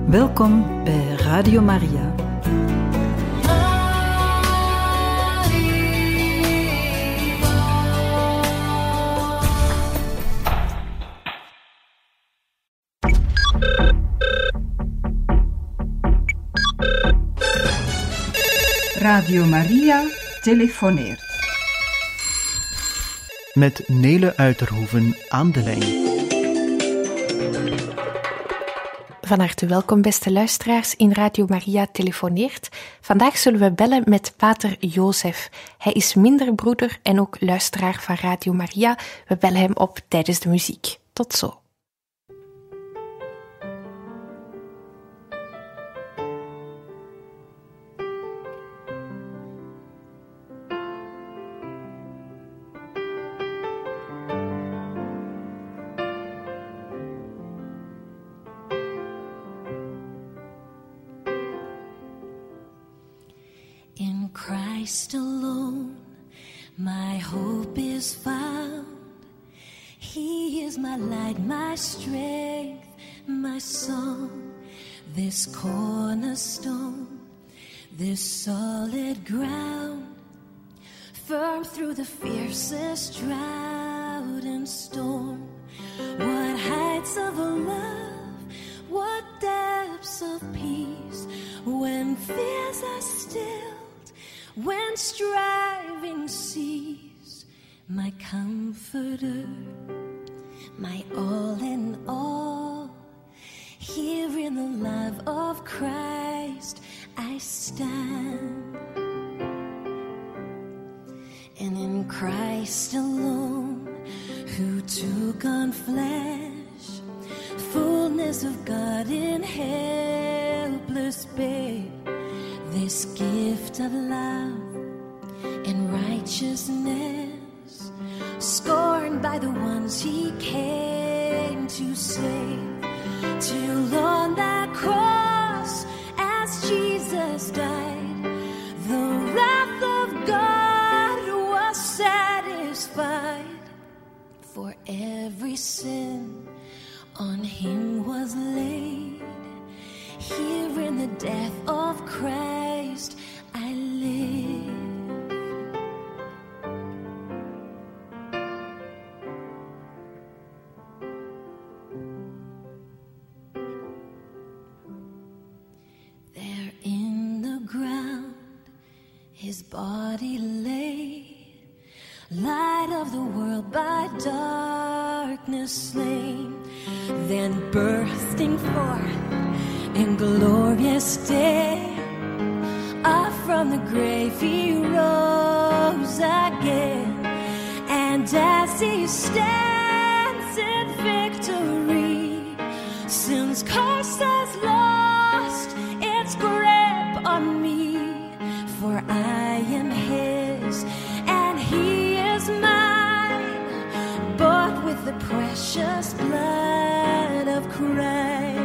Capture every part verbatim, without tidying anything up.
Welkom bij Radio Maria. Radio Maria telefoneert. Met Nele Uiterhoeven aan de lijn. Van harte welkom, beste luisteraars, in Radio Maria telefoneert. Vandaag zullen we bellen met pater Jozef. Hij is minderbroeder en ook luisteraar van Radio Maria. We bellen hem op tijdens de muziek. Tot zo. In Christ alone, my hope is found. He is my light, my strength, my song. This cornerstone, this solid ground, firm through the fiercest drought and storm. What heights of love, what depths of peace, when fears are stilled, when striving cease, my comforter, my all in all. Here in the love of Christ I stand, and in Christ alone, who took on flesh, fullness of God in helpless babe, this gift of love and righteousness, scorned by the ones he came to save, till on that cross as Jesus died, the wrath of God was satisfied. For every sin on him was laid. Here in the death of Christ I live. There in the ground his body lay, light of the world by darkness slain, then bursting forth in glorious day, up from the grave he rose again, and as he stands in victory, sin's curse has lost its grip on me, for I am his and he is mine, bought with the precious blood of Christ.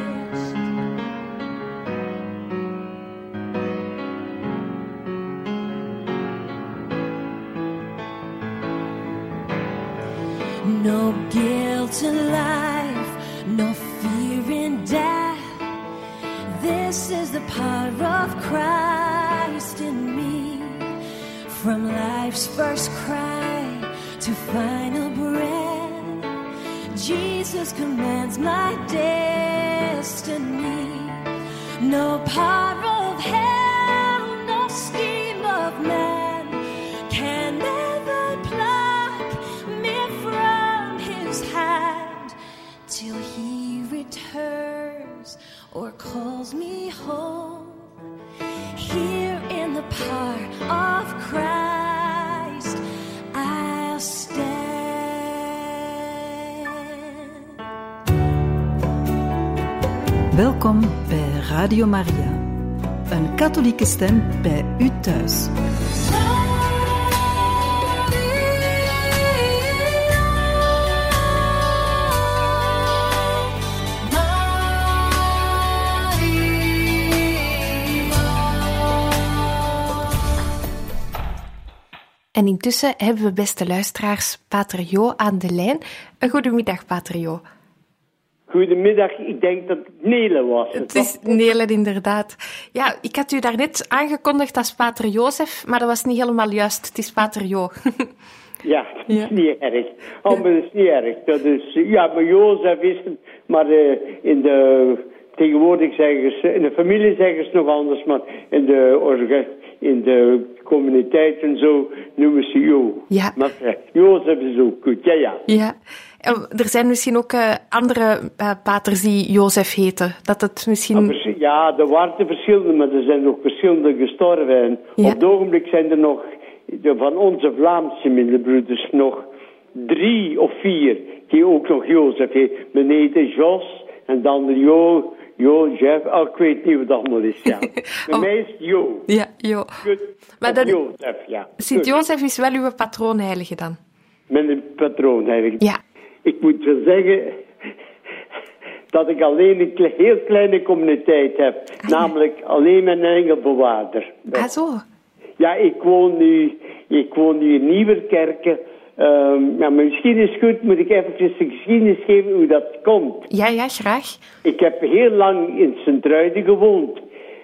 No guilt in life, no fear in death. This is the power of Christ in me. From life's first cry to final breath, Jesus commands my destiny. No power of hell, no scheme of man can ever pluck me from his hand, till he returns or calls me home. Here in the power of Christ I'll stand. Welkom bij Radio Maria. Een katholieke stem bij u thuis. En intussen hebben we, beste luisteraars, pater Jo aan de lijn. Een goedemiddag, pater Jo. Goedemiddag, ik denk dat het Nele was. Het is Nele, inderdaad. Ja, ik had u daarnet aangekondigd als pater Jozef, maar dat was niet helemaal juist. Het is pater Jo. Ja, dat is Ja. niet erg. Oh, maar dat is niet erg. Dat is, ja, maar Jozef is het. Maar uh, in de... Tegenwoordig zeggen ze... In de familie zeggen ze nog anders, maar in de, orga, in de communiteit en zo noemen ze Jo. Ja. Maar uh, Jozef is ook goed, ja, ja. Ja. En er zijn misschien ook uh, andere uh, paters die Jozef heten. Dat het misschien... Maar, ja, er waren verschillende, maar er zijn nog verschillende gestorven. En Ja. op het ogenblik zijn er nog... Van onze Vlaamse middelbroeders nog drie of vier die ook nog Jozef heet. Men heette Jos en dan Jo, Jo, Jeff. Oh, ik weet niet wat dat allemaal is, ja. Bij Oh. mij is het Jo. Ja, Jo. Goed. Maar dan- Jozef, ja. Sint Goed. Jozef is wel uw patroonheilige dan. Met een patroon eigenlijk. Ja. Ik moet wel zeggen dat ik alleen een kle- heel kleine communiteit heb. Ah, ja. Namelijk alleen mijn engelbewaarder. Ah, zo. Ja, ik woon nu, ik woon nu in Nieuwerkerken. Um, ja, maar misschien is het goed, moet ik even de geschiedenis geven hoe dat komt. Ja, ja, graag. Ik heb heel lang in Sint-Truiden gewoond.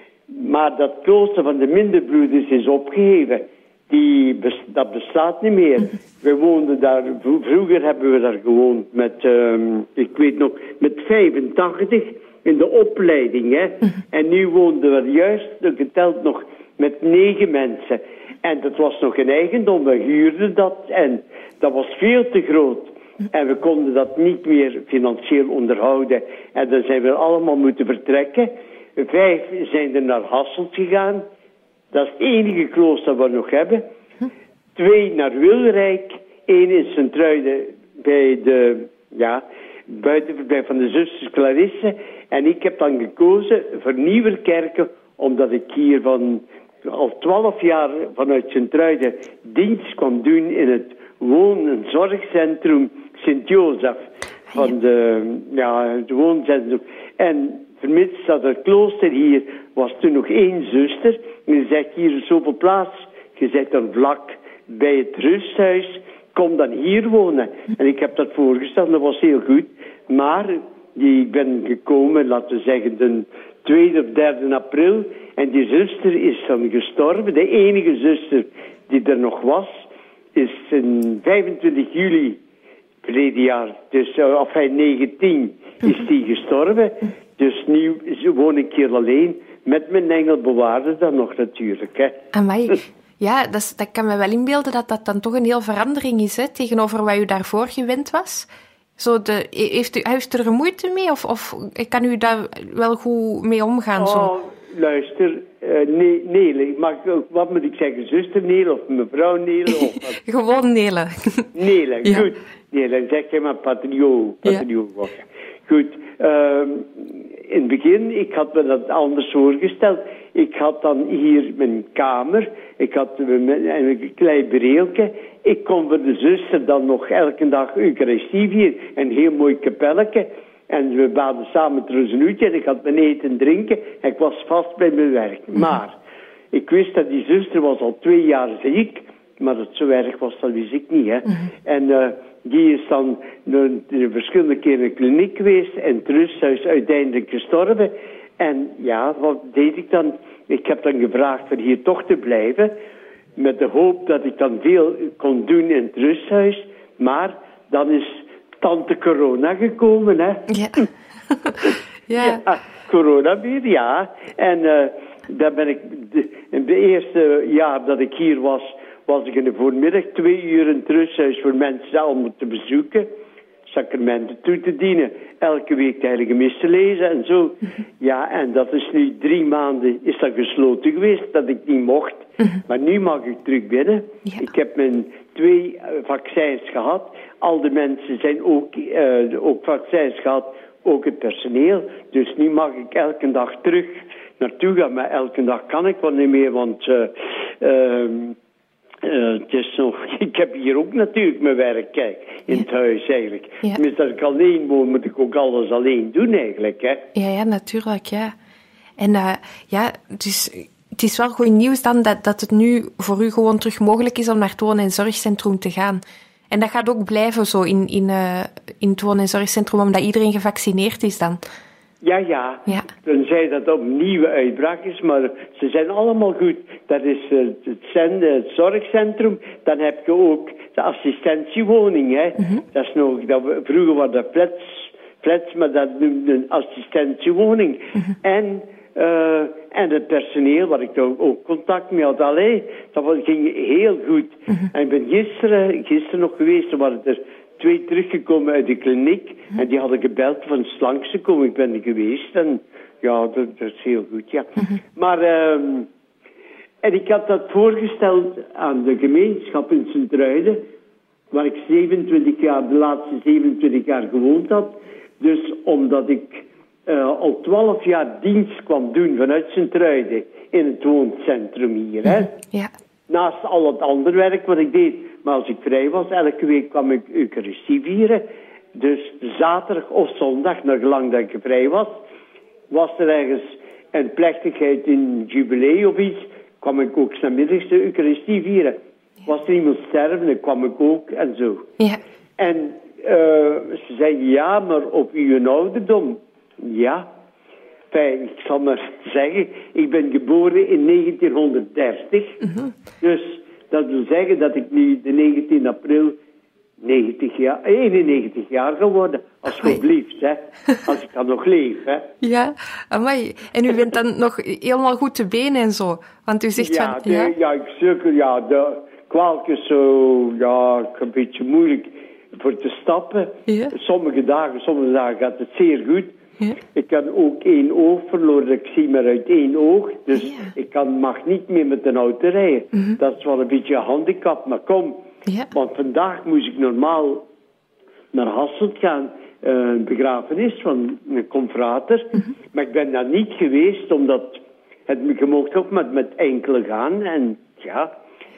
Maar dat klooster van de Minderbroeders is opgeheven. Die bes- dat bestaat niet meer. We woonden daar, vro- vroeger hebben we daar gewoond met, um, ik weet nog, met vijfentachtig in de opleiding. Hè. En nu woonden we juist, geteld nog, met negen mensen. En dat was nog een eigendom, we huurden dat en dat was veel te groot. En we konden dat niet meer financieel onderhouden. En dan zijn we allemaal moeten vertrekken. Vijf zijn er naar Hasselt gegaan. Dat is het enige klooster wat we nog hebben. Twee naar Wilrijk. Eén in Sint-Truiden bij de, ja, buitenverblijf van de zusters Clarisse. En ik heb dan gekozen voor Nieuwerkerken, omdat ik hier van al twaalf jaar vanuit Sint-Truiden dienst kwam doen in het woon- en zorgcentrum Sint-Jozef. Van de, ja, het wooncentrum. En vermits dat het klooster hier was toen nog één zuster. En je zegt hier is zoveel plaats. Je zegt dan vlak bij het rusthuis. Kom dan hier wonen. En ik heb dat voorgesteld, dat was heel goed. Maar die, ik ben gekomen, laten we zeggen, de tweede of derde april. En die zuster is dan gestorven. De enige zuster die er nog was, is in vijfentwintig juli verleden jaar. Dus uh, of hij negentien is die gestorven. Dus nu woon ik hier alleen. Met mijn engelbewaarder dan nog natuurlijk. Hè. Amai. Ja, dat, is, dat kan me wel inbeelden dat dat dan toch een heel verandering is, hè, tegenover wat u daarvoor gewend was. Zo de, heeft, u, heeft u er moeite mee of, of kan u daar wel goed mee omgaan? Zo? Oh, luister, uh, nee, Nele, mag, wat moet ik zeggen, zuster Nele of mevrouw Nele? Of wat? Gewoon Nele. Nele, Ja. goed. Nele, zeg je maar patrio. patrio ja. Goed, um, in het begin, ik had me dat anders voorgesteld. Ik had dan hier mijn kamer, ik had een klein breeltje. Ik kon voor de zuster dan nog elke dag Eucharistie vieren, een heel mooi kapelletje. En we baden samen het rozenuutje en ik had mijn eten en drinken en ik was vast bij mijn werk. Maar ik wist dat die zuster was al twee jaar ziek, maar dat zo erg was, dat wist ik niet. Hè. Mm-hmm. En uh, die is dan de, de verschillende keren in de kliniek geweest en het rusthuis uiteindelijk gestorven. En ja, wat deed ik dan? Ik heb dan gevraagd voor hier toch te blijven, met de hoop dat ik dan veel kon doen in het rusthuis. Maar dan is tante corona gekomen, hè. Ja. ja. ja. Corona weer, ja. En uh, daar ben ik, de, in het eerste jaar dat ik hier was, was ik in de voormiddag twee uur in het rusthuis voor mensen allemaal te bezoeken. Sacramenten toe te dienen. Elke week de heilige mis te lezen en zo. Ja, en dat is nu drie maanden is dat gesloten geweest, dat ik niet mocht. Maar nu mag ik terug binnen. Ja. Ik heb mijn twee uh, vaccins gehad. Al de mensen zijn ook, uh, ook vaccins gehad, ook het personeel. Dus nu mag ik elke dag terug naartoe gaan. Maar elke dag kan ik wel niet meer, want uh, uh, uh, het is nog, ik heb hier ook natuurlijk mijn werk, kijk, in ja. het huis eigenlijk. Ja. Tenminste, als ik alleen woon, moet ik ook alles alleen doen eigenlijk, hè. Ja, ja, natuurlijk, ja. En uh, ja, dus het is wel goed nieuws dan dat, dat het nu voor u gewoon terug mogelijk is om naar het woon- en zorgcentrum te gaan. En dat gaat ook blijven zo in, in, uh, in het woon- en zorgcentrum, omdat iedereen gevaccineerd is dan? Ja, ja. Ja. Tenzij dat opnieuw uitbraak is, maar ze zijn allemaal goed. Dat is uh, het, cent- het zorgcentrum. Dan heb je ook de assistentiewoning. Hè. Mm-hmm. Dat is nog, dat we, vroeger was dat flats, flats, maar dat noemde een assistentiewoning. Mm-hmm. En, uh, en het personeel, waar ik ook, ook contact mee had. Allee, dat ging heel goed. Mm-hmm. En ik ben gisteren, gisteren nog geweest, er waren er twee teruggekomen uit de kliniek. En die hadden gebeld van langs te komen. Ik ben er geweest. En ja, dat, dat is heel goed, ja. Mm-hmm. Maar, um, en ik had dat voorgesteld aan de gemeenschap in Sint-Truiden, waar ik zevenentwintig jaar, de laatste zevenentwintig jaar gewoond had. Dus omdat ik uh, al twaalf jaar dienst kwam doen vanuit Sint-Truiden in het wooncentrum hier, hè. Ja. Naast al het andere werk wat ik deed. Maar als ik vrij was, elke week kwam ik Eucharistie vieren. Dus zaterdag of zondag, nog lang dat ik vrij was, was er ergens een plechtigheid in jubilee of iets, kwam ik ook 's namiddags de Eucharistie vieren. Was er iemand sterven, dan kwam ik ook en zo. Ja. En uh, ze zeiden, ja, maar op uw ouderdom. Ja. Enfin, ik zal maar zeggen, ik ben geboren in negentienhonderddertig. Mm-hmm. Dus dat wil zeggen dat ik nu de negentien april negentig jaar, eenennegentig jaar geworden. Alsjeblieft, hè. Als ik dan nog leef, hè. Ja, amai. En u bent dan nog helemaal goed te benen en zo. Want u zegt ja, van... de, ja, ja, ik sukkel, ja, de kwaaltjes zo, ja, een beetje moeilijk voor te stappen. Ja. Sommige dagen, sommige dagen gaat het zeer goed. Ja. Ik kan ook één oog verloren, ik zie maar uit één oog. Dus ja. ik kan, mag niet meer met een auto rijden. Mm-hmm. Dat is wel een beetje een handicap, maar kom. Ja. Want vandaag moest ik normaal naar Hasselt gaan. Uh, een begrafenis van een confrater. Mm-hmm. Maar ik ben daar niet geweest, omdat het, je mocht ook met, met enkele gaan. En ja...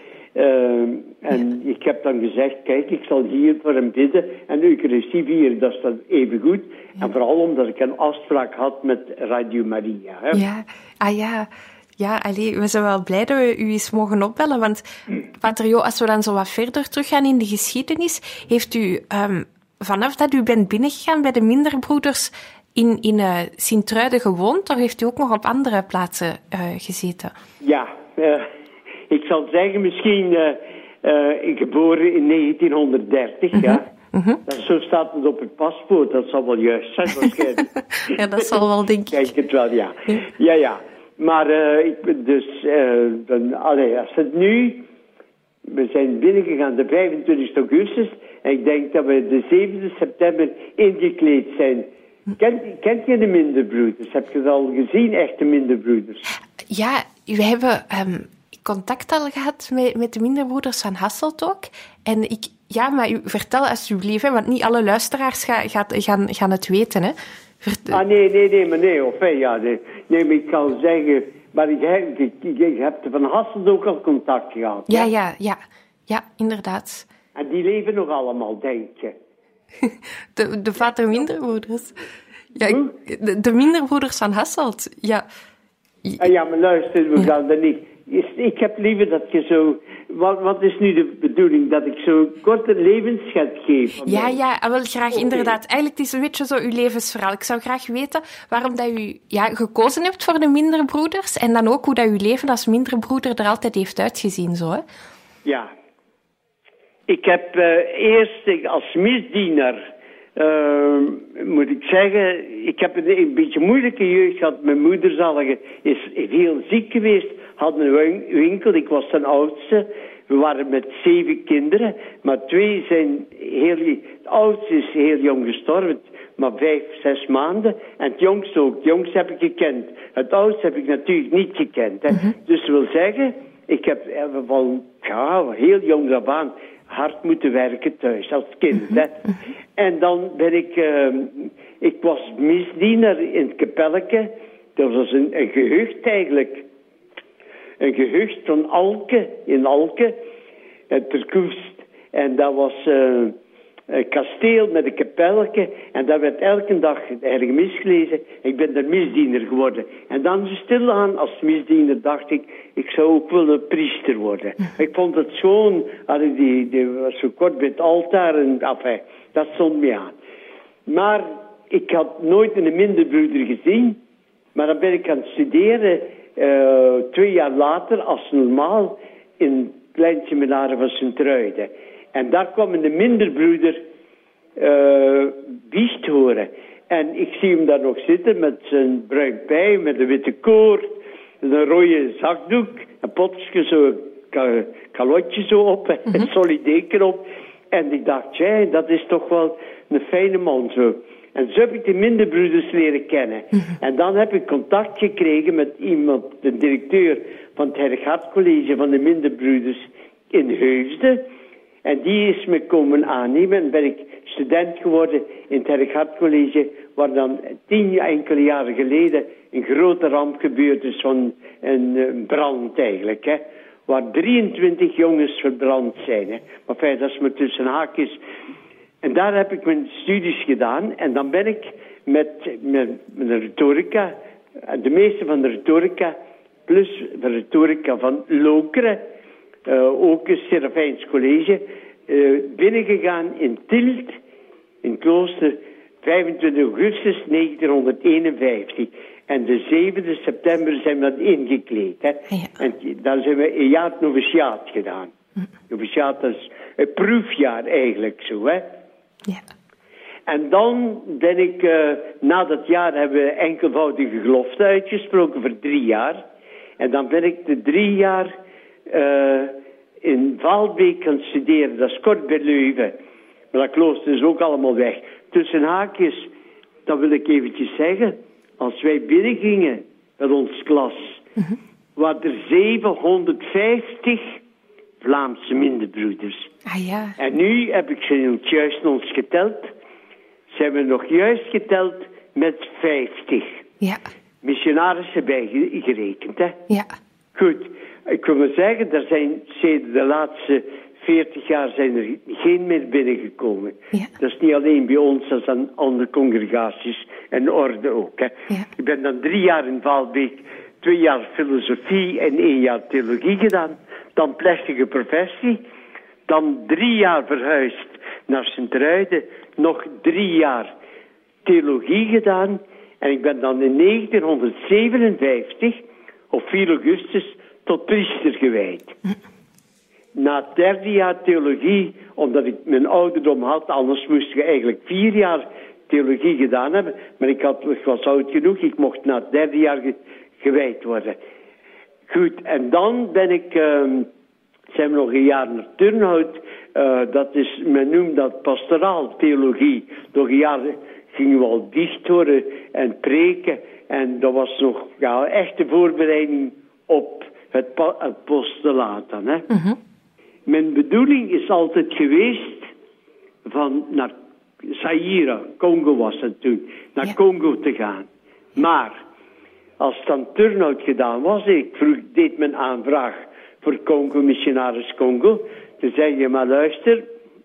Uh, en ja. Ik heb dan gezegd, kijk, ik zal hier voor hem bidden en Eucharistie vieren, dat is dan even goed. Ja. En vooral omdat ik een afspraak had met Radio Maria. Hè. Ja, ah ja. Ja, allee, we zijn wel blij dat we u eens mogen opbellen, want Pater Jo, als we dan zo wat verder teruggaan in de geschiedenis, heeft u um, vanaf dat u bent binnengegaan bij de Minderbroeders in, in uh, Sint-Truiden gewoond, of heeft u ook nog op andere plaatsen uh, gezeten? Ja, uh, ik zal zeggen, misschien uh, uh, geboren in negentienhonderddertig, mm-hmm. ja. Mm-hmm. Dat, zo staat het op het paspoort, dat zal wel juist zijn waarschijnlijk. Ja, dat zal wel, denk ik. Kijk het wel, ja. Ja, ja. Maar uh, ik, dus, uh, dan, allee, als het nu, we zijn binnengegaan de vijfentwintigste augustus, en ik denk dat we de zevende september ingekleed zijn. Kent, kent je de Minderbroeders? Heb je dat al gezien, echte Minderbroeders? Ja, we hebben um, contact al gehad met, met de Minderbroeders van Hasselt ook. En ik, ja, maar u, vertel alsjeblieft, hè, want niet alle luisteraars ga, gaat, gaan, gaan het weten, hè. Vertel. Ah, nee, nee, nee, maar nee, of hey, ja, nee. Nee, maar ik kan zeggen, maar ik heb, ik, ik, ik heb van Hasselt ook al contact gehad. Ja, ja, ja, ja, inderdaad. En die leven nog allemaal, denk je. De, de vader Minderbroeders. Ja, de, de Minderbroeders van Hasselt, ja. Ah, ja, maar luister, we gaan er niet... Ik heb liever dat je zo... Wat, wat is nu de bedoeling? Dat ik zo kort een levensschets geef? Ja, ja, wel graag, okay. Inderdaad. Eigenlijk het is een beetje zo uw levensverhaal. Ik zou graag weten waarom dat u ja, gekozen hebt voor de Minderbroeders en dan ook hoe dat uw leven als Minderbroeder er altijd heeft uitgezien, zo, hè? Ja. Ik heb uh, eerst als misdienaar... Uh, moet ik zeggen, ik heb een, een beetje moeilijke jeugd gehad. Mijn moeder zalige is heel ziek geweest, had een winkel, ik was de oudste. We waren met zeven kinderen, maar twee zijn heel... Het oudste is heel jong gestorven, maar vijf, zes maanden. En het jongste ook, het jongste heb ik gekend. Het oudste heb ik natuurlijk niet gekend. Hè. Mm-hmm. Dus dat wil zeggen, ik heb van ja, heel jong af aan hard moeten werken thuis, als kind. Hè. En dan ben ik... Uh, ik was misdienaar in het Kapelleke. Dat was een, een gehucht eigenlijk. Een gehucht van Alke, in Alke. Ter Koest. En dat was... Uh, een kasteel met een kapelletje. En daar werd elke dag heilige mis gelezen. Ik ben daar misdiener geworden. En dan stilaan als misdiener dacht ik, ik zou ook willen priester worden. Ik vond het zo'n, die, die was zo kort bij het altaar en enfin, dat stond me aan. Maar ik had nooit een minderbroeder gezien. Maar dan ben ik gaan studeren, uh, twee jaar later, als normaal, in het klein seminarie van Sint-Truiden. En daar kwam een minderbroeder uh, biecht horen. En ik zie hem daar nog zitten met zijn bruin pij, met een witte koord, een rode zakdoek, een potje zo, een kalotje zo op, mm-hmm. een solideken op. En ik dacht, ja, dat is toch wel een fijne man zo. En zo heb ik de minderbroeders leren kennen. Mm-hmm. En dan heb ik contact gekregen met iemand, de directeur van het Heilig Hart College van de minderbroeders in Heusden. En die is me komen aannemen en ben ik student geworden in het Heilig Hart College, waar dan tien enkele jaren geleden een grote ramp gebeurd is van een, een brand eigenlijk, hè. Waar drieëntwintig jongens verbrand zijn, hè. Maar fijn, dat is maar tussen haakjes. En daar heb ik mijn studies gedaan en dan ben ik met, met, met de retorica, de meeste van de retorica, plus de retorica van Lokeren, uh, ook een Serafijns college, uh, binnengegaan in Tielt, in klooster, vijfentwintig augustus negentienhonderdeenenvijftig. En de zevende september zijn we dat ingekleed. Hè? Ja. En dan zijn we een jaar noviciaat gedaan. Hm. Noviciaat is een proefjaar eigenlijk zo, hè. Ja. En dan ben ik, uh, na dat jaar hebben we enkelvoudige gelofte uitgesproken voor drie jaar. En dan ben ik de drie jaar uh, in Waalbeek gaan studeren. Dat is kort bij Leuven. Maar dat klooster is ook allemaal weg. Tussen haakjes, dat wil ik eventjes zeggen. Als wij binnengingen met ons klas, uh-huh. waren er zevenhonderdvijftig Vlaamse minderbroeders. Ah ja. En nu heb ik ze juist ons geteld. Zijn we nog juist geteld met vijftig. Ja. Missionarissen bijgerekend, hè? Ja. Goed. Ik wil maar zeggen, er zijn sinds de laatste veertig jaar zijn er geen meer binnengekomen. Ja. Dat is niet alleen bij ons, dat is aan andere congregaties en orde ook. Hè. Ja. Ik ben dan drie jaar in Waalbeek, twee jaar filosofie en één jaar theologie gedaan. Dan plechtige professie. Dan drie jaar verhuisd naar Sint-Truiden. Nog drie jaar theologie gedaan. En ik ben dan in negentienhonderdzevenenvijftig, op vier augustus, tot priester gewijd. Hm. Na het derde jaar theologie, omdat ik mijn ouderdom had, anders moest je eigenlijk vier jaar theologie gedaan hebben. Maar ik, had, ik was oud genoeg, ik mocht na het derde jaar ge, gewijd worden. Goed, en dan ben ik, uh, zijn we nog een jaar naar Turnhout. Uh, dat is, men noemt dat pastoraal theologie. Nog een jaar gingen we al dicht horen en preken. En dat was nog ja, echte voorbereiding op het pa- apostolaat dan, hè. Uh-huh. Mijn bedoeling is altijd geweest van naar Zaire, Congo was het toen, naar ja. Congo te gaan. Maar als het dan Turnhout gedaan was, ik vroeg, deed mijn aanvraag voor Congo, missionaris Congo. Toen zei je, maar luister,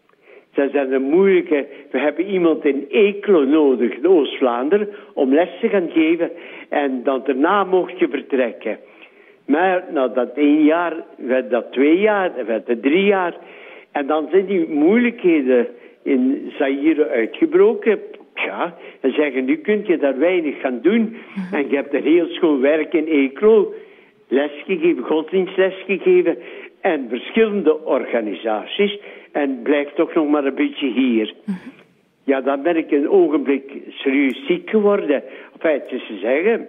ze zijn een moeilijke, we hebben iemand in Eeklo nodig, in Oost-Vlaanderen, om les te gaan geven en dan daarna mocht je vertrekken. Maar na dat één jaar, werd dat twee jaar, werd dat drie jaar. En dan zijn die moeilijkheden in Zaire uitgebroken. Ja, en zeggen, nu kun je daar weinig gaan doen. En je hebt er heel schoon werk in Eeklo, lesgegeven, godsdienstles gegeven. En verschillende organisaties. En blijf toch nog maar een beetje hier. Ja, dan ben ik een ogenblik serieus ziek geworden. Of het is te zeggen,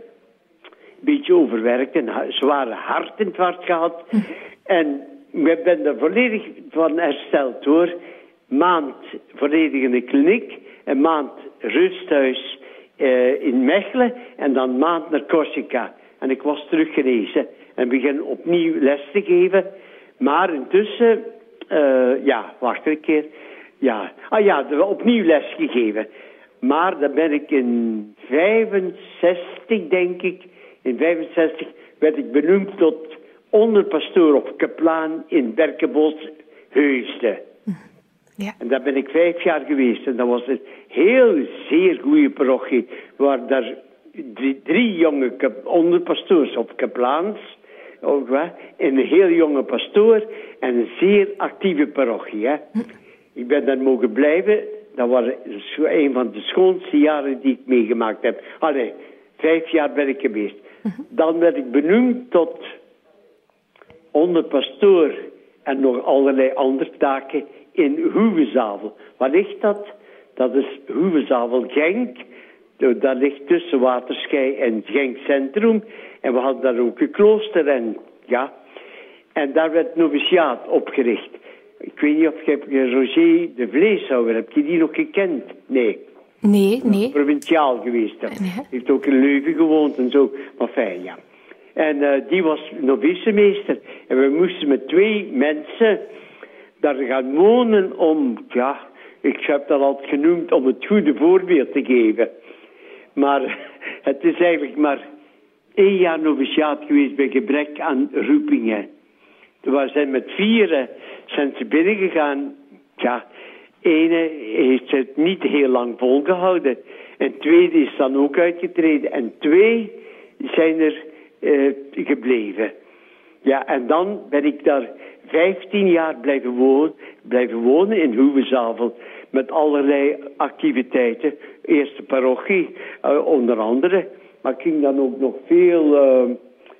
een beetje overwerkt en zware hartinfarct gehad. Hm. En ik ben er volledig van hersteld hoor. Maand volledig in de kliniek, een maand rusthuis uh, in Mechelen en dan maand naar Corsica. En ik was teruggenezen en begin opnieuw les te geven. Maar intussen, uh, ja, wacht een keer. Ja, ah ja, opnieuw les gegeven. Maar dan ben ik in vijfenzestig, denk ik, in vijfenzestig werd ik benoemd tot onderpastoor of kaplaan in Berkenbos, Heusden. Ja. En daar ben ik vijf jaar geweest. En dat was een heel, zeer goede parochie. Waar daar drie, drie jonge onderpastoors of kaplaans, ook, hè, en een heel jonge pastoor en een zeer actieve parochie. Hè. Hm. Ik ben daar mogen blijven. Dat was een van de schoonste jaren die ik meegemaakt heb. Allee, vijf jaar ben ik geweest. Hm. Dan werd ik benoemd tot onderpastoor en nog allerlei andere taken in Hoevezavel. Waar ligt dat? Dat is Hoevezavel Genk. Dat ligt tussen Waterschei en Genk Centrum. En we hadden daar ook een klooster en ja. En daar werd noviciaat opgericht. Ik weet niet of je Roger de Vleeshouwer, heb je die nog gekend? Nee. Nee, nee. Provinciaal geweest. Hij Ja. heeft ook in Leuven gewoond en zo. Maar fijn, ja. En uh, die was novicemeester. En we moesten met twee mensen daar gaan wonen om, ja, ik heb dat altijd genoemd, om het goede voorbeeld te geven. Maar het is eigenlijk maar één jaar noviciaat geweest bij gebrek aan roepingen. We zijn met vieren zijn ze binnengegaan. Ja, ene heeft het niet heel lang volgehouden. En tweede is dan ook uitgetreden. En twee zijn er uh, gebleven. Ja, en dan ben ik daar vijftien jaar blijven wonen, blijven wonen in Hoevezavel. Met allerlei activiteiten. Eerste parochie, uh, onder andere. Maar ik ging dan ook nog veel uh,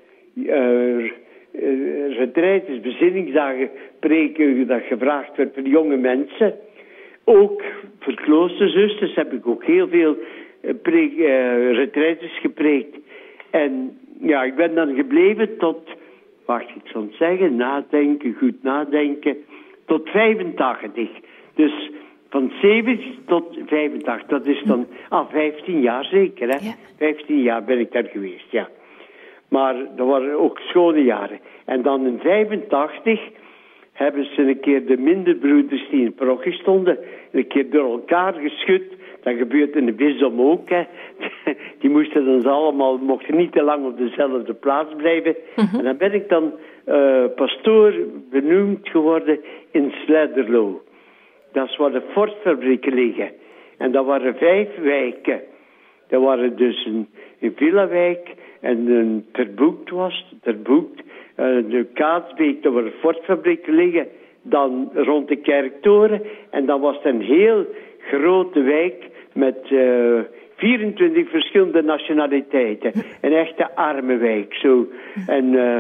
uh, uh, retraites, bezinningsdagen preken dat gevraagd werd voor jonge mensen. Ook voor kloosterzusters heb ik ook heel veel uh, pre- uh, retraites gepreekt. En ja, ik ben dan gebleven tot, wacht, ik zal het zeggen, nadenken, goed nadenken, tot vijfentachtig. Dus van zeventig tot vijfentachtig, dat is dan, ah, vijftien jaar zeker, hè? Ja. vijftien jaar ben ik daar geweest, ja. Maar dat waren ook schone jaren. En dan in vijfentachtig hebben ze een keer de minderbroeders die in de parochie stonden, een keer door elkaar geschud. Dat gebeurt in de bisdom ook, hè. Die moesten dan allemaal, mochten niet te lang op dezelfde plaats blijven. Uh-huh. En dan ben ik dan uh, pastoor benoemd geworden in Sledderlo. Dat is waar de Ford-fabrieken liggen. En dat waren vijf wijken. Dat waren dus een, een villa-wijk en een Terboekt was, Terboekt, uh, de Kaatsbeek, daar waar de Ford-fabrieken liggen. Dan rond de Kerktoren. En dan was het een heel grote wijk met uh, vierentwintig verschillende nationaliteiten. Een echte arme wijk, zo. En uh,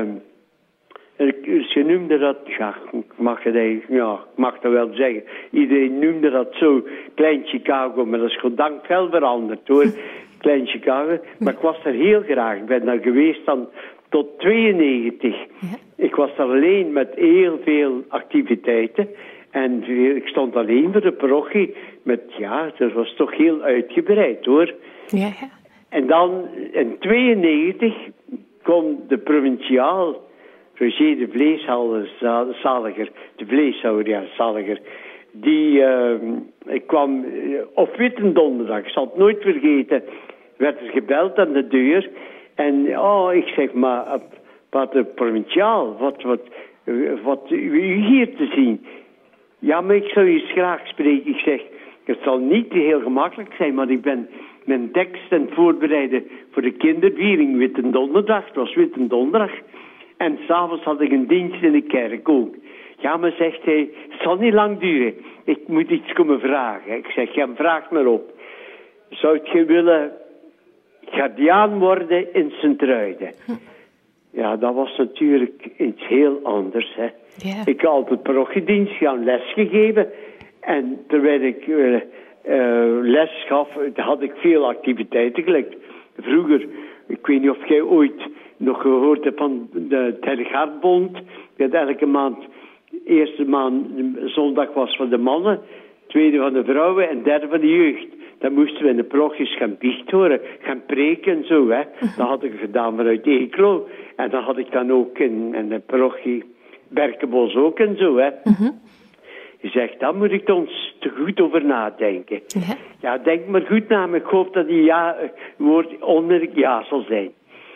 ze noemden dat, ja, ik mag het eigenlijk, ja, ik mag dat wel zeggen. Iedereen noemde dat zo, Klein Chicago, maar dat is goddank wel veranderd hoor. Klein Chicago, maar ik was daar heel graag. Ik ben daar geweest dan tot tweeënnegentig. Ik was daar alleen met heel veel activiteiten. En ik stond alleen voor de parochie met, ja, dat was toch heel uitgebreid hoor. Ja, ja. En dan in tweeënnegentig kwam de provinciaal, Roger de Vleeshouwer, zaliger, de Vleeshouwer, ja, zaliger. Die uh, ik kwam uh, op Witte Donderdag, ik zal het nooit vergeten, werd er gebeld aan de deur. En oh, ik zeg maar, wat de provinciaal, wat, wat, wat u hier te zien. Ja, maar ik zou je graag spreken. Ik zeg, het zal niet heel gemakkelijk zijn, maar ik ben mijn tekst aan het voorbereiden voor de kinderviering Witte Donderdag. Het was Witte Donderdag. En s'avonds had ik een dienst in de kerk ook. Ja, maar zegt hij, het zal niet lang duren. Ik moet iets komen vragen. Ik zeg, ja, vraag maar op. Zou je willen gardiaan worden in Sint-Truiden? Ja, dat was natuurlijk iets heel anders, hè. Yeah. Ik had altijd parochiedienst gaan lesgegeven. En terwijl ik uh, uh, les gaf, had ik veel activiteiten gelijk. Vroeger, ik weet niet of jij ooit nog gehoord hebt van de Telegraafbond. Dat elke maand, eerste maand zondag was van de mannen, tweede van de vrouwen en derde van de jeugd. Dan moesten we in de parochies gaan biecht horen, gaan preken en zo, hè. Dat had ik gedaan vanuit Eeklo. En dat had ik dan ook in, in de parochie Berkenbos ook en zo, hè. Uh-huh. Je zegt, daar moet ik ons te goed over nadenken. Uh-huh. Ja, denk maar goed na, maar ik hoop dat die ja, woord onmiddellijk ja zal zijn.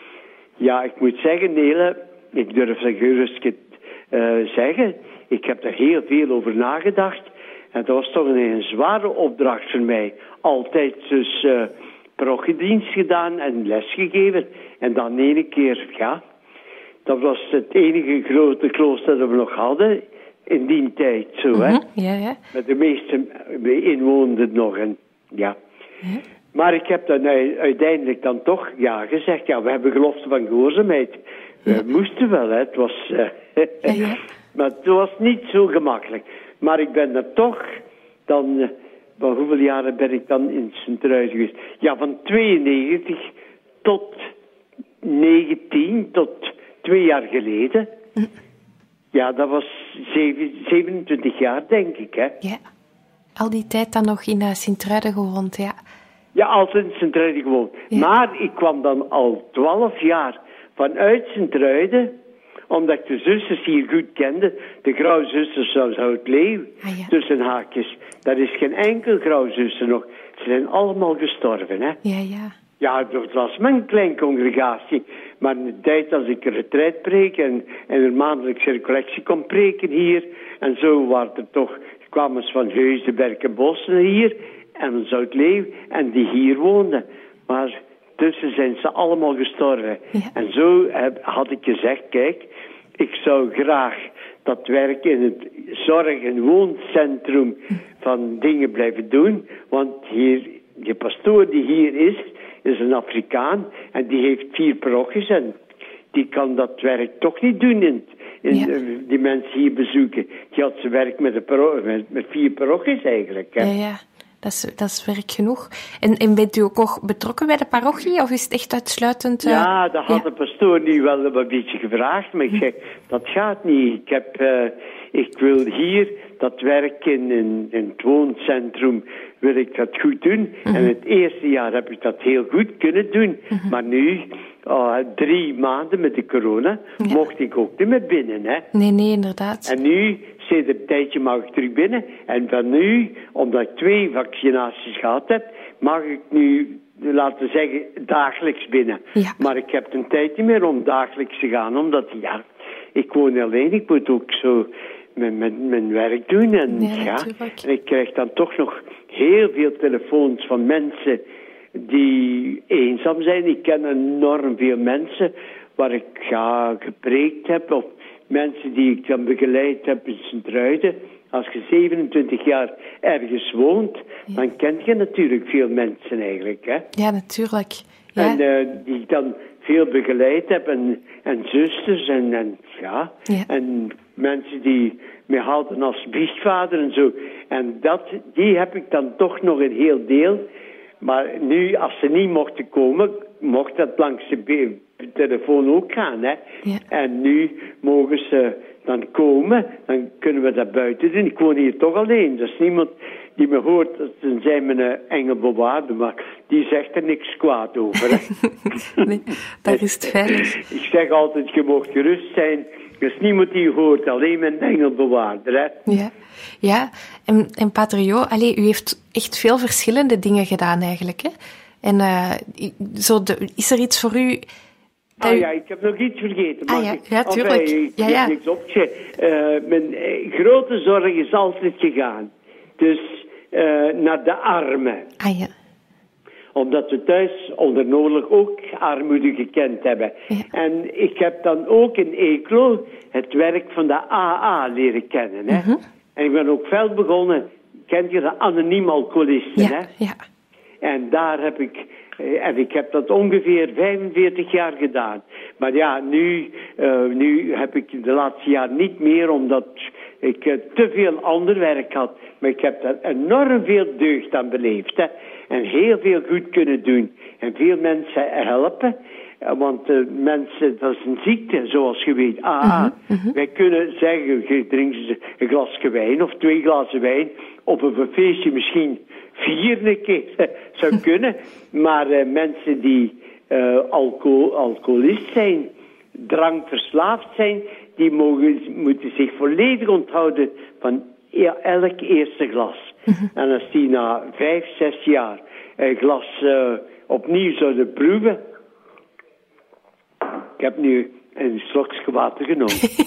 Ja, ik moet zeggen, Nele, ik durf dat gerust uh, zeggen. Ik heb er heel veel over nagedacht. En dat was toch een, een zware opdracht voor mij. Altijd dus uh, parochiedienst gedaan en lesgegeven. En dan ene keer, ja, dat was het enige grote klooster dat we nog hadden in die tijd. Zo, mm-hmm. hè? Ja, ja. Met de meeste inwonenden nog. En, ja. Ja. Maar ik heb dan uiteindelijk dan toch ja gezegd. Ja, we hebben gelofte van gehoorzaamheid. Ja. We moesten wel, hè. Het was, uh, ja, ja. Maar het was niet zo gemakkelijk. Maar ik ben er toch dan... Uh, van hoeveel jaren ben ik dan in Sint-Truiden geweest? Ja, van tweeënnegentig tot negentien, tot twee jaar geleden. Hm. Ja, dat was zeven, zevenentwintig jaar, denk ik, hè. Ja, al die tijd dan nog in uh, Sint-Truiden gewoond, ja. Ja, altijd in Sint-Truiden gewoond. Ja. Maar ik kwam dan al twaalf jaar vanuit Sint-Truiden, omdat ik de zusters hier goed kende. De grauwzusters uit Houtleeuw, ah, ja. tussen haakjes. Daar is geen enkel grauwzuster nog. Ze zijn allemaal gestorven, hè. Ja, ja. Ja, dat was mijn kleine congregatie. Maar in de tijd als ik een retraite preek en, en een maandelijkse recollectie kon preken hier. En zo waren er toch, kwamen ze van Heusden, Berkenbossen hier en Zoutleeuw en die hier woonden. Maar tussen zijn ze allemaal gestorven. Ja. En zo heb, had ik gezegd, kijk, ik zou graag dat werk in het zorg- en wooncentrum van dingen blijven doen. Want hier, de pastoor die hier is, is een Afrikaan en die heeft vier parochies en die kan dat werk toch niet doen in, in ja. uh, die mensen hier bezoeken. Die had zijn werk met, de paro- met, met vier parochies eigenlijk. Hè. Ja, ja. Dat is, dat is werk genoeg. En, en bent u ook nog betrokken bij de parochie of is het echt uitsluitend... Uh... Ja, dat had ja. de pastoor nu wel een beetje gevraagd, maar ik zeg, dat gaat niet. Ik heb, uh, ik wil hier dat werk in, in, in het wooncentrum, wil ik dat goed doen. Mm-hmm. En het eerste jaar heb ik dat heel goed kunnen doen. Mm-hmm. Maar nu, uh, drie maanden met de corona, ja. mocht ik ook niet meer binnen. Hè? Nee, nee, inderdaad. En nu, sinds een tijdje mag ik terug binnen. En van nu, omdat ik twee vaccinaties gehad heb, mag ik nu, laten we zeggen, dagelijks binnen. Ja. Maar ik heb een tijd niet meer om dagelijks te gaan, omdat, ja, ik woon alleen, ik moet ook zo mijn, mijn, mijn werk doen. En, ja, ja, en ik krijg dan toch nog heel veel telefoons van mensen die eenzaam zijn. Ik ken enorm veel mensen waar ik ja, gepreekt heb, of mensen die ik dan begeleid heb in Sint-Truiden. Als je zevenentwintig jaar ergens woont, ja. dan kent je natuurlijk veel mensen eigenlijk. Hè? Ja, natuurlijk. Ja. En uh, die ik dan veel begeleid heb. En, en zusters en, en ja. ja. En mensen die mij hadden als biechtvader en zo. En dat, die heb ik dan toch nog een heel deel. Maar nu, als ze niet mochten komen, mocht dat langs de telefoon ook gaan. Hè? Ja. En nu mogen ze dan komen, dan kunnen we dat buiten doen. Ik woon hier toch alleen. Er is niemand die me hoort, dan zijn mijn engelbewaarder, maar die zegt er niks kwaad over. Hè? Nee, daar is het veilig. Ik zeg altijd, je mag gerust zijn. Er is niemand die je hoort, alleen mijn engelbewaarder. Hè? Ja, ja. En, en Pater Jo, allee, u heeft echt veel verschillende dingen gedaan eigenlijk. Hè? En uh, zo de, is er iets voor u... Ah ja, ik heb nog iets vergeten. Ah ja, ja, tuurlijk. Enfin, ik ja, ja. niks opgezet. Uh, mijn uh, grote zorg is altijd gegaan. Dus uh, naar de armen. Ah ja. Omdat we thuis onder oorlog ook armoede gekend hebben. Ja. En ik heb dan ook in Eeklo het werk van de A A leren kennen. Hè? Mm-hmm. En ik ben ook veel begonnen, kent je de anoniem alcoholisten? Ja, hè? ja. En daar heb ik... En ik heb dat ongeveer vijfenveertig jaar gedaan. Maar ja, nu, uh, nu heb ik de laatste jaren niet meer, omdat ik uh, te veel ander werk had. Maar ik heb daar enorm veel deugd aan beleefd. Hè. En heel veel goed kunnen doen. En veel mensen helpen. Uh, want uh, mensen, dat is een ziekte, zoals je weet. Ah, uh-huh, uh-huh. Wij kunnen zeggen, je drinkt een glasje wijn of twee glazen wijn. Op een feestje misschien vier een keer zou kunnen. Maar uh, mensen die uh, alcohol, alcoholist zijn, drankverslaafd zijn, die mogen, moeten zich volledig onthouden van elk eerste glas. Mm-hmm. En als die na vijf, zes jaar een glas uh, opnieuw zouden proeven. Ik heb nu een slokje water genomen.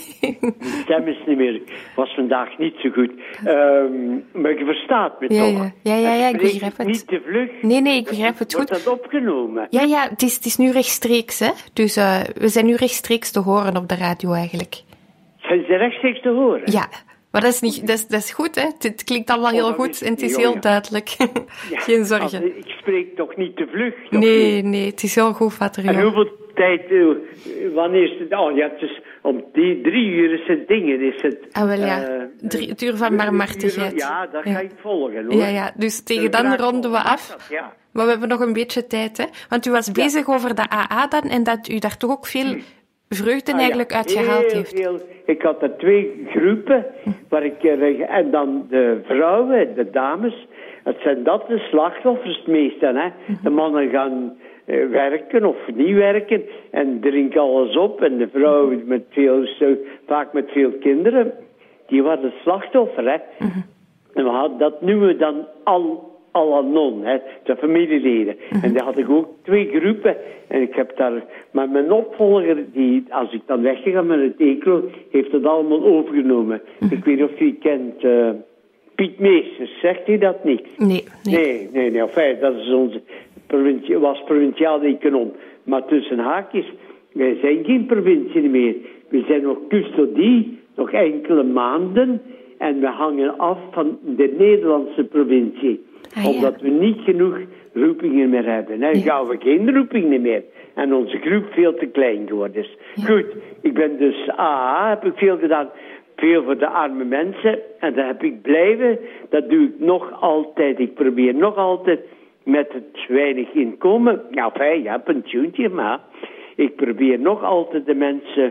De stem is niet meer, was vandaag niet zo goed. Um, maar je verstaat me Ja, toch? ja. Ja, ja, ja, ik spreek begrijp het. Niet te vlug. Nee, nee, ik begrijp het Wordt goed. dat opgenomen? Ja, ja, het is, het is nu rechtstreeks, hè. Dus uh, we zijn nu rechtstreeks te horen op de radio eigenlijk. Zijn ze rechtstreeks te horen? Ja, maar dat is, niet, dat is, dat is goed, hè. Het, het klinkt allemaal Oh, heel dat goed is- en het is ja, heel ja. duidelijk. Ja, Geen zorgen. als- ik spreek toch niet te vlug? toch Nee, niet? nee, het is heel goed, Vader En Jo. hoeveel tijd, eh, wanneer is het? Oh ja, het is om die drie uur is het dingen, is het... Ah, wel ja. eh, Drie, het uur van barmhartigheid. Ja, dat Ja. ga ik volgen, hoor. Ja, ja, dus tegen dan Graag ronden we volgen. af. Ja. Maar we hebben nog een beetje tijd, hè. Want u was bezig over de A A dan en dat u daar toch ook veel vreugde Ah, eigenlijk ja. uit gehaald Heel heeft. veel. Ik had er twee groepen, waar ik, eh, en dan de vrouwen, de dames. Het zijn dat de slachtoffers meestal, hè. De mannen gaan eh, werken of niet werken en drinken alles op. En de vrouwen met veel, zo, vaak met veel kinderen, die waren slachtoffer, hè. En we hadden, dat noemen we dan al Al-Anon, hè, de familieleden. En daar had ik ook twee groepen. En ik heb daar... Maar mijn opvolger, die, als ik dan weggegaan met het Eeklo, heeft dat allemaal overgenomen. Ik weet niet of u kent uh, Piet Meesters. Zegt u dat niks? Nee, nee. Nee, nee, nee. Enfin, dat is onze provincie, was provinciaal econoom. Maar tussen haakjes, wij zijn geen provincie meer. We zijn nog custodie, nog enkele maanden. En we hangen af van de Nederlandse provincie. Ah, ja. Omdat we niet genoeg roepingen meer hebben. Dan gaan we geen roepingen meer. En onze groep veel te klein geworden is. Goed, ik ben dus A A, heb ik veel gedaan. Veel voor de arme mensen. En dat heb ik blijven. Dat doe ik nog altijd. Ik probeer nog altijd met het weinig inkomen. Nou, fijn, ja, pensioentje, maar ik probeer nog altijd de mensen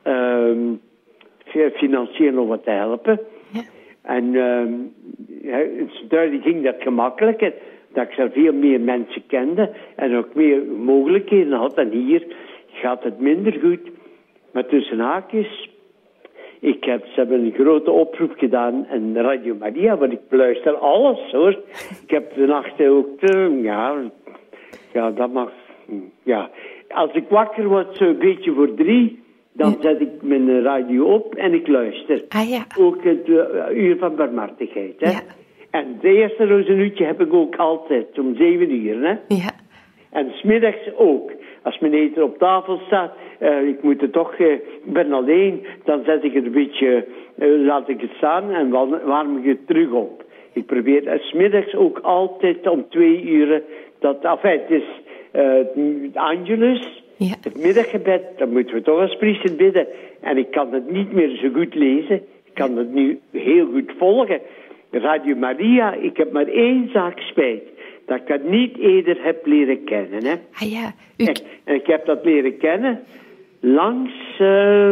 um, financieel nog wat te helpen. Ja. En um, ja, duidelijk ging dat gemakkelijker. Dat ik er veel meer mensen kende. En ook meer mogelijkheden had. En hier gaat het minder goed. Maar tussen haakjes. Ik heb, ze hebben een grote oproep gedaan in Radio Maria. Want ik beluister alles, hoor. Ik heb de nachten ook... Te, ja, ja, dat mag... Ja. Als ik wakker word, zo'n beetje voor drie... Dan ja. zet ik mijn radio op en ik luister. Ah, ja. Ook het uh, uur van barmhartigheid, hè. Ja. En het eerste rozenuutje heb ik ook altijd, om zeven uur, hè. Ja. En 's middags ook. Als mijn eten op tafel staat, uh, ik moet er toch, uh, ik ben alleen, dan zet ik het een beetje, uh, laat ik het staan en warm ik het terug op. Ik probeer uh, 's middags ook altijd om twee uur, dat, enfin, het is uh, het Angelus... Ja. Het middaggebed, dan moeten we toch als priester bidden. En ik kan het niet meer zo goed lezen. Ik kan het nu heel goed volgen. Radio Maria, ik heb maar één zaak spijt. Dat ik dat niet eerder heb leren kennen. Hè. Ah ja. U... En, en ik heb dat leren kennen langs, uh,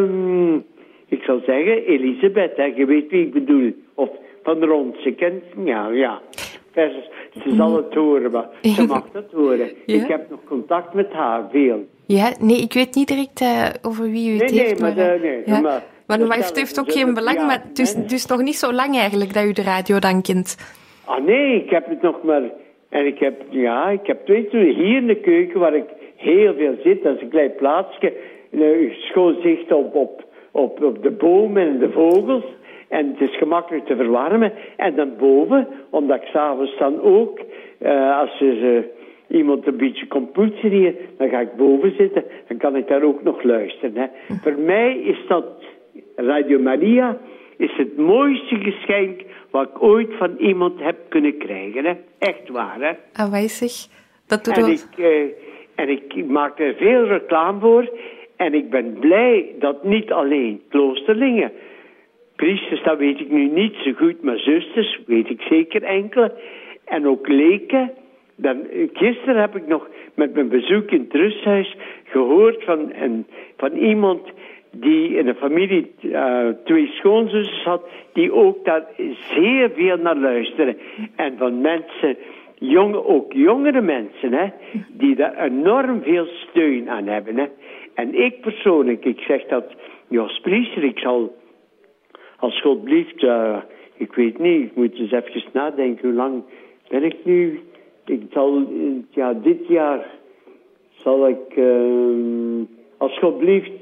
ik zal zeggen, Elisabeth. Hè. Je weet wie ik bedoel. Of Van Rond, ze kent, ja, ja. Vers, ze zal het horen, maar ze mag het horen. Ja? Ik heb nog contact met haar, veel. Ja, nee, ik weet niet direct uh, over wie u het nee, heeft. Nee, maar, maar, uh, nee, ja. maar, maar, maar het heeft ook geen belang, ja, maar dus, dus nog niet zo lang eigenlijk dat u de radio dan kent. Ah nee, ik heb het nog maar... En ik heb, ja, ik heb twee twee hier in de keuken waar ik heel veel zit. Dat is een klein plaatsje. Een schoon zicht op, op, op, op de bomen en de vogels. En het is gemakkelijk te verwarmen. En dan boven, omdat ik s'avonds dan ook, uh, als er uh, iemand een beetje komt poetsen hier, dan ga ik boven zitten. Dan kan ik daar ook nog luisteren. Hè. Hm. Voor mij is dat Radio Maria is het mooiste geschenk wat ik ooit van iemand heb kunnen krijgen. Hè. Echt waar, hè. Ah, wijzig. Dat doet en, wel... ik, uh, en ik maak er veel reclame voor. En ik ben blij dat niet alleen kloosterlingen... Priesters, dat weet ik nu niet zo goed, maar zusters, weet ik zeker enkele. En ook leken. Dan, gisteren heb ik nog met mijn bezoek in het rusthuis gehoord van, een, van iemand die in een familie uh, twee schoonzusters had, die ook daar zeer veel naar luisteren. En van mensen, jong, ook jongere mensen, hè, die daar enorm veel steun aan hebben. Hè. En ik persoonlijk, ik zeg dat, ja, als priester, ik zal... Als God blieft, uh, ik weet niet, ik moet eens even nadenken, hoe lang ben ik nu? Ik zal, ja, dit jaar zal ik, uh, als God blieft,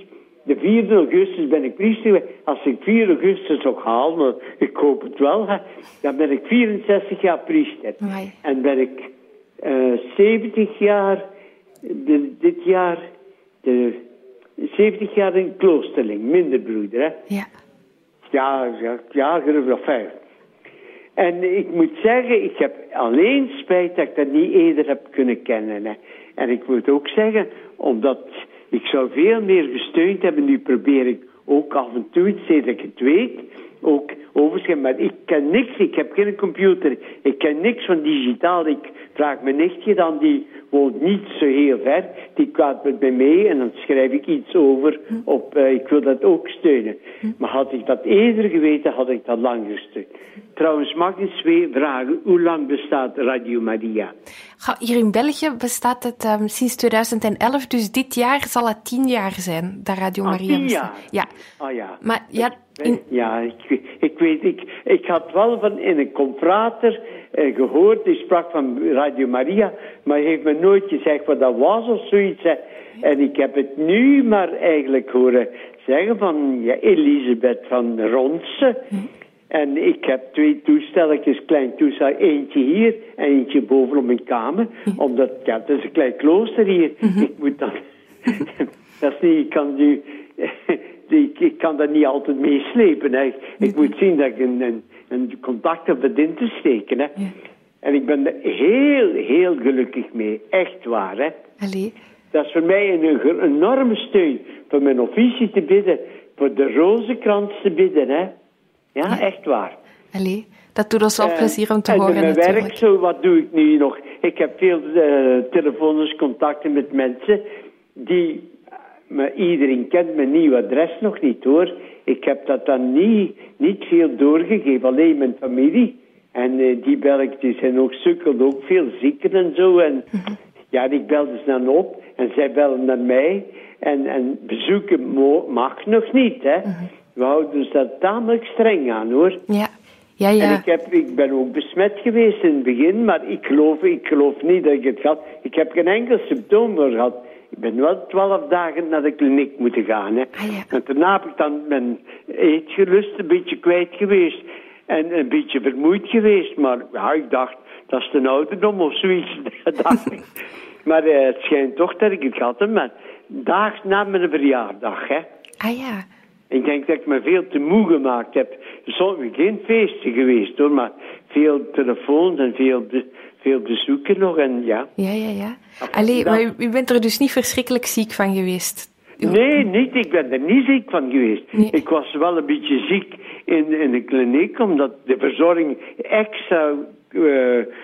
de vierde augustus ben ik priester geweest. Als ik vier augustus ook haal, maar ik hoop het wel, hè, dan ben ik vierenzestig jaar priester. Amai. En ben ik uh, zeventig jaar, de, dit jaar, de, zeventig jaar een kloosterling, minderbroeder. Hè. Ja. Ja, ja, ja, geloof ik vijf. En ik moet zeggen, ik heb alleen spijt dat ik dat niet eerder heb kunnen kennen. Hè. En ik moet ook zeggen, omdat ik zou veel meer gesteund hebben, nu probeer ik ook af en toe, sinds ik het weet, ook overschrijven. Maar ik ken niks, ik heb geen computer, ik ken niks van digitaal. Ik vraag mijn nichtje dan, die woont niet zo heel ver, die kwaad met mij mee en dan schrijf ik iets over op, uh, ik wil dat ook steunen. Maar had ik dat eerder geweten, had ik dat lang gesteund. Trouwens, mag ik eens vragen, hoe lang bestaat Radio Maria? Ga, hier in België bestaat het um, sinds tweeduizend elf, dus dit jaar zal het tien jaar zijn, dat Radio ah, Maria tien bestaat. jaar? Ja. Ah ja. Maar ja... In... Ja, ik, ik weet, ik, ik had wel van in een confrater eh, gehoord, die sprak van Radio Maria, maar hij heeft me nooit gezegd wat dat was of zoiets. Hè. En ik heb het nu maar eigenlijk horen zeggen van ja, Elisabeth van Ronse. Hm. En ik heb twee toestelletjes, klein toestel, eentje hier en eentje boven op mijn kamer. Hm. Omdat, ja, het is een klein klooster hier. Hm. Ik moet dan, dat is niet, ik kan nu... Ik, ik kan dat niet altijd meeslepen. Hè. Ik mm-hmm. moet zien dat ik een, een, een contact heb met in te steken. Hè. Ja. En ik ben er heel, heel gelukkig mee. Echt waar. Hè. Allee. Dat is voor mij een, een enorme steun. Voor mijn officie te bidden. Voor de rozenkrans te bidden. Hè. Ja, ja, echt waar. Allee. Dat doet ons wel uh, plezier om te en horen. En mijn natuurlijk. werk, zo, wat doe ik nu nog? Ik heb veel uh, telefonisch contacten met mensen die... Maar iedereen kent mijn nieuw adres nog niet, hoor. Ik heb dat dan niet, niet veel doorgegeven, alleen mijn familie. En uh, die bel ik, die zijn ook sukkeld, ook veel zieken en zo. En mm-hmm. ja, ik bel dus dan op en zij bellen naar mij. En, en bezoeken mo- mag nog niet, hè. Mm-hmm. We houden dus dat tamelijk streng aan, hoor. Ja. Ja, ja. En ik, heb, ik ben ook besmet geweest in het begin, maar ik geloof, ik geloof niet dat ik het had. Ik heb geen enkel symptoom meer gehad. Ik ben wel twaalf dagen naar de kliniek moeten gaan. Hè. Ah, ja. En daarna heb ik dan mijn eetgelust een beetje kwijt geweest. En een beetje vermoeid geweest. Maar ja, ik dacht, dat is de ouderdom of zoiets. dacht ik. Maar uh, het schijnt toch dat ik het had. Hè, maar daags na mijn verjaardag. Hè. Ah ja. Ik denk dat ik me veel te moe gemaakt heb. Er zijn geen feesten geweest hoor, maar veel telefoons en veel... Be- Veel bezoeken nog en ja. Ja, ja, ja. Allee, maar u, u bent er dus niet verschrikkelijk ziek van geweest? Nee, niet. Ik ben er niet ziek van geweest. Nee. Ik was wel een beetje ziek in, in de kliniek, omdat de verzorging extra uh, uh,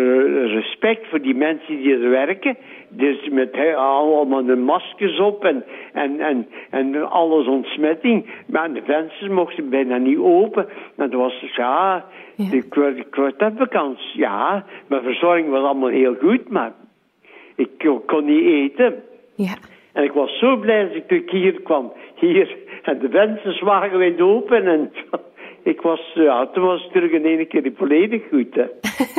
respect voor die mensen die er werken. Dus met he, allemaal de maskers op en, en, en, en alles ontsmetting. Maar de vensters mochten bijna niet open. En dat was, ja, ja. ik werd, ik werd op vakantie. Ja, mijn verzorging was allemaal heel goed, maar ik kon niet eten. Ja. En ik was zo blij als ik hier kwam. Hier, en de vensters waren wijd open en ik was, ja, toen was ik terug in één keer volledig goed, hè.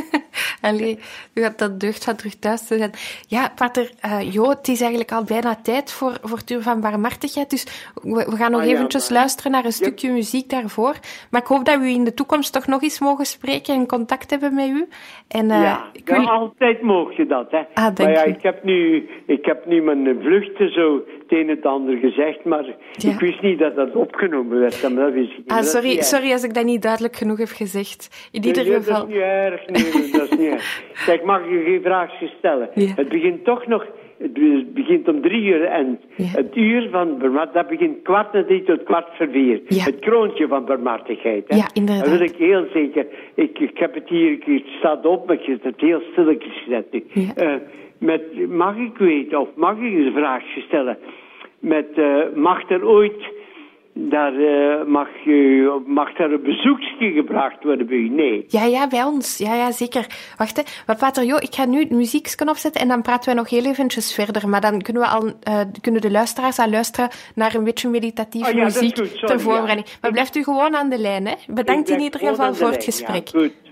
Allee, u had dat deugd van terug thuis te zijn. Ja, pater uh, Jo, het is eigenlijk al bijna tijd voor, voor het uur van barmhartigheid, dus we, we gaan nog ah, ja, eventjes maar... luisteren naar een stukje ja. muziek daarvoor. Maar ik hoop dat we u in de toekomst toch nog eens mogen spreken en contact hebben met u. En, uh, ja, ik wil... ja, altijd mocht je dat, hè. Ah, maar ja, u. ik heb nu, ik heb nu mijn vluchten zo het een en het ander gezegd, maar ja. ik wist niet dat dat opgenomen werd. Dat wist ik niet. Ah, sorry, sorry als ik dat niet duidelijk genoeg heb gezegd. In ieder nee, geval... Dat is niet erg, nee, dat is niet erg. Kijk, mag je geen vraagje stellen? Ja. Het begint toch nog, het begint om drie uur en ja. het uur van barmhartigheid, dat begint kwart na drie tot kwart voor vier. Ja. Het kroontje van barmhartigheid. Hè? Ja, inderdaad. Dat wil ik heel zeker. Ik, ik heb het hier, het staat op, maar ik heb het heel stilletjes gezet. Ja. Uh, met, mag ik weten, of mag ik een vraagje stellen? Met, uh, mag er ooit... Daar uh, mag, uh, mag daar een bezoekje gebracht worden bij u? Nee. Ja, ja, bij ons. Ja, ja, zeker. Wacht, hè. Maar pater Jo, ik ga nu het muziekje opzetten en dan praten we nog heel eventjes verder. Maar dan kunnen we al, uh, kunnen de luisteraars al luisteren naar een beetje meditatieve oh, ja, muziek goed, sorry, ter voorbereiding. Ja. Maar blijft u gewoon aan de lijn, hè. Bedankt in ieder geval voor het gesprek. Ja, goed.